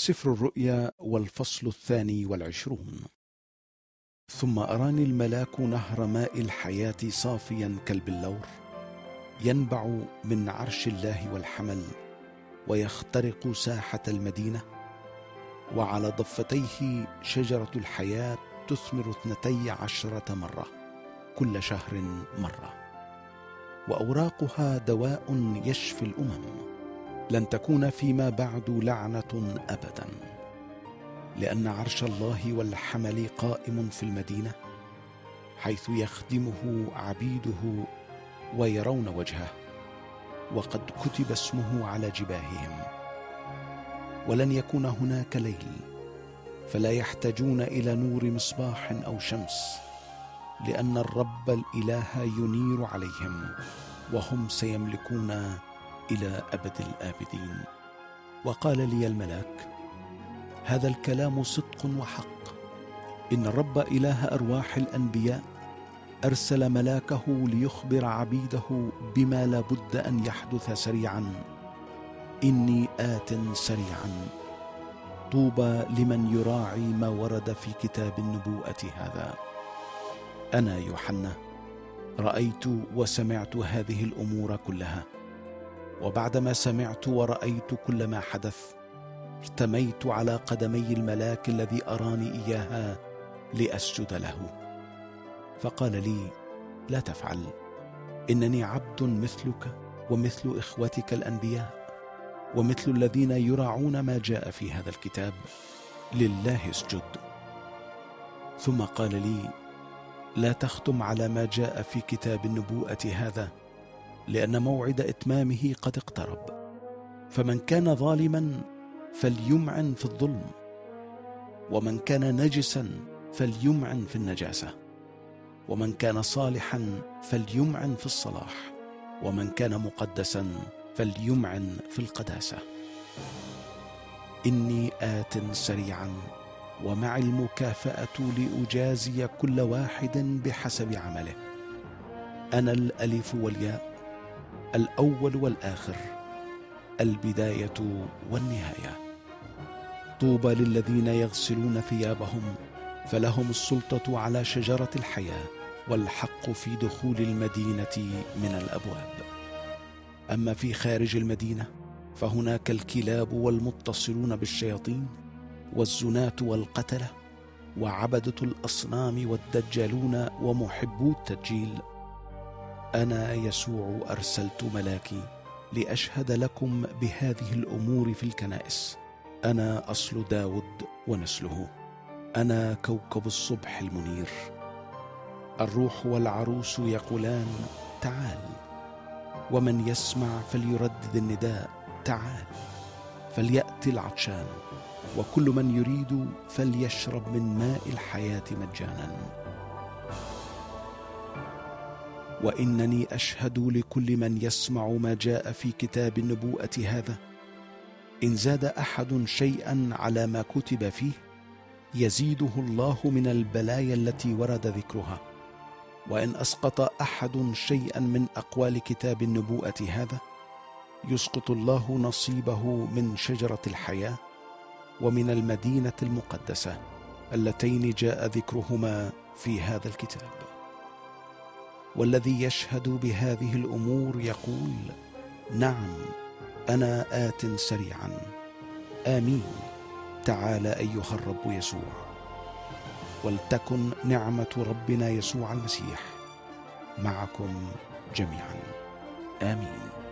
سفر الرؤيا والفصل 22. ثم أراني الملاك نهر ماء الحياة صافيا كالبلور ينبع من عرش الله والحمل ويخترق ساحة المدينة، وعلى ضفتيه شجرة الحياة تثمر 12 مرة كل شهر مرة، وأوراقها دواء يشفي الأمم. لن تكون فيما بعد لعنة أبدا، لأن عرش الله والحمل قائم في المدينة، حيث يخدمه عبيده ويرون وجهه، وقد كتب اسمه على جباههم. ولن يكون هناك ليل، فلا يحتاجون إلى نور مصباح أو شمس، لأن الرب الإله ينير عليهم، وهم سيملكون إلى أبد الآبدين. وقال لي الملاك: هذا الكلام صدق وحق. إن الرب إله أرواح الأنبياء أرسل ملاكه ليخبر عبيده بما لا بد أن يحدث سريعا. إني آت سريعا. طوبى لمن يراعي ما ورد في كتاب النبوءة هذا. أنا يوحنا رأيت وسمعت هذه الأمور كلها، وبعدما سمعت ورأيت كل ما حدث، ارتميت على قدمي الملاك الذي أراني إياها لأسجد له. فقال لي: لا تفعل، إنني عبد مثلك ومثل إخوتك الأنبياء، ومثل الذين يراعون ما جاء في هذا الكتاب. لله اسجد. ثم قال لي: لا تختم على ما جاء في كتاب النبوءة هذا، لأن موعد إتمامه قد اقترب. فمن كان ظالما فليمعن في الظلم، ومن كان نجسا فليمعن في النجاسة، ومن كان صالحا فليمعن في الصلاح، ومن كان مقدسا فليمعن في القداسة. إني آت سريعا، ومع المكافأة لأجازي كل واحد بحسب عمله. أنا الألف والياء، الأول والآخر، البداية والنهاية. طوبى للذين يغسلون ثيابهم، فلهم السلطة على شجرة الحياة، والحق في دخول المدينة من الأبواب. أما في خارج المدينة فهناك الكلاب والمتصلون بالشياطين، والزناة والقتلة، وعبدة الأصنام، والدجالون، ومحبو التدجيل. أنا يسوع أرسلت ملاكي لأشهد لكم بهذه الأمور في الكنائس. أنا أصل داود ونسله، أنا كوكب الصبح المنير. الروح والعروس يقولان: تعال. ومن يسمع فليردد النداء: تعال. فليأتي العطشان، وكل من يريد فليشرب من ماء الحياة مجانا. وإنني أشهد لكل من يسمع ما جاء في كتاب النبوءة هذا: إن زاد أحد شيئا على ما كتب فيه يزيده الله من البلايا التي ورد ذكرها، وإن أسقط أحد شيئا من أقوال كتاب النبوءة هذا يسقط الله نصيبه من شجرة الحياة ومن المدينة المقدسة، اللتين جاء ذكرهما في هذا الكتاب. والذي يشهد بهذه الأمور يقول: نعم، أنا آت سريعا. آمين. تعال أيها الرب يسوع. ولتكن نعمة ربنا يسوع المسيح معكم جميعا. آمين.